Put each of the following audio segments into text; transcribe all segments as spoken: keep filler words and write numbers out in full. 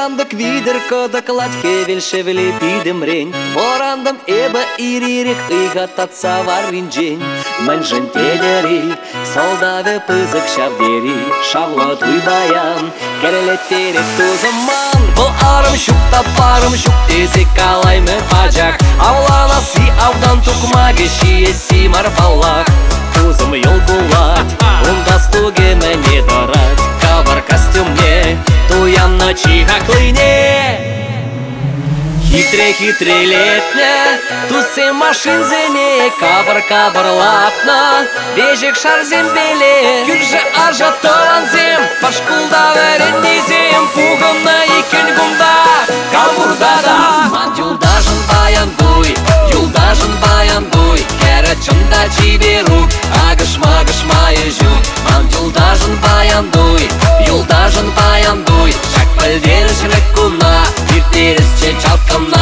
Ворандык видер кодакладь хевел шевеле пидемрень. Ворандым эба иририх ига татса варинджень. Мэнжен тедери, солдаве пызык шавдери. Шавлот уйбаян, керелеттерек тузаман. Бұл арым шукта парым шук тезек алаймы пачак. Авлана си авдан тукмаге шие си марпаллах. Тузым йол булат, онда стуге мэне дорать. Кавар костюмне, туян ночи хаклыне. Хитре-хитре летня, тусе машин зене. Кавар-кавар лапна, бежек шар зембеле. Күрже ажа тоан зем, пашкулда веренни зем. Пугымна икен гумда, кавурдада. Ман юлдажын баян буй, юлдажын баян буй. Кәрі чында чиберук, агыш-магыш майы жук. Ман юлдажын баян буй, юлдажын баян буй. Шак пілдері жірек кумна, биртерісче чалкамна.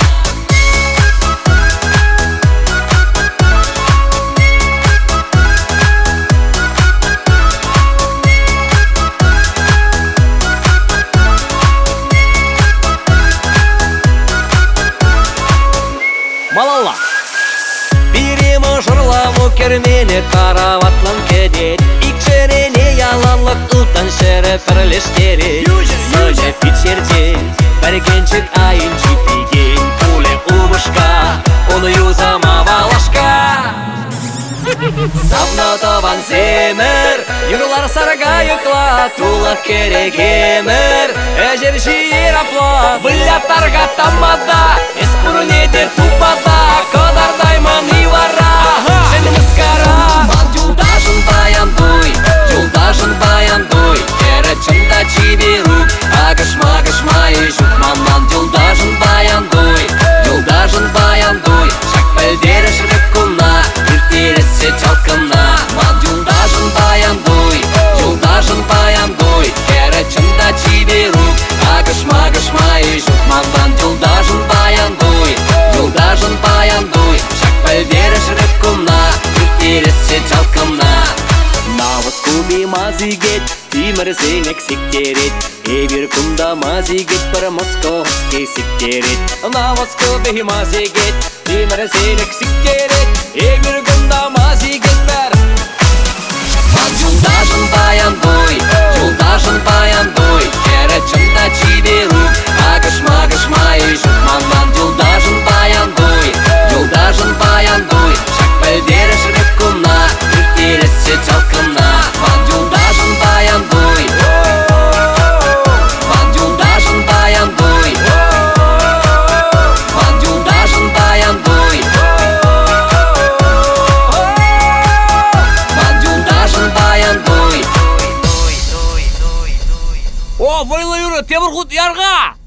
Малалла Биремі жырламу кермені караватлан кедет. Икшерене яланлық ұлтан шәрі пірлештері. Сойжа пичерден, бәргенчік айын чипиген. Пуле убышка, оны юзама балашка. Савнотован земір, юрлар сарға юкла. Тулық керек емір, әжер жиыр апла. Вылятарға тамада, эспурнедер тупада. Кодардайман ивара, женіміз кара. Ман юлдажын баян дуй, юлдажын баян дуй. Кәрі чында чиберук, агыш-магыш майы жук. Ман юлдажын баян дуй, юлдажын баян дуй. Шак пілдері жірік кумна, биртеріссе чалкамна. Ман юлдажын баян дуй, юлдажын баян дуй. Кәрі чында чиберук, агыш-магыш майы жук. Ман юлдажын баян дуй, юлдажын баян дуй. Шак пілдері жірік кумна, биртеріссе чалкамна. Навыз куми мазигет, тимір зенек сиктерет. Эвер кумда мазигет, бір московский сиктерет. Навыз куми мазигет, тимір зенек сиктерет. Эвер кумда мазигет бір. Ман юлдажын баян дуй, юлдажын баян дуй. Кәрі чында чиберук, агыш-магыш майы жук. Ман юлдажын баян дуй, юлдажын баян дуй. Шак пілдері жірік кумна, биртеріссе чалкамна. Ман юлдажын баян дуй, ман юлдажын баян дуй. Ман юлдажын баян дуй, ман юлдажын баян дуй. О, Вайла Юра, темір құт ярға!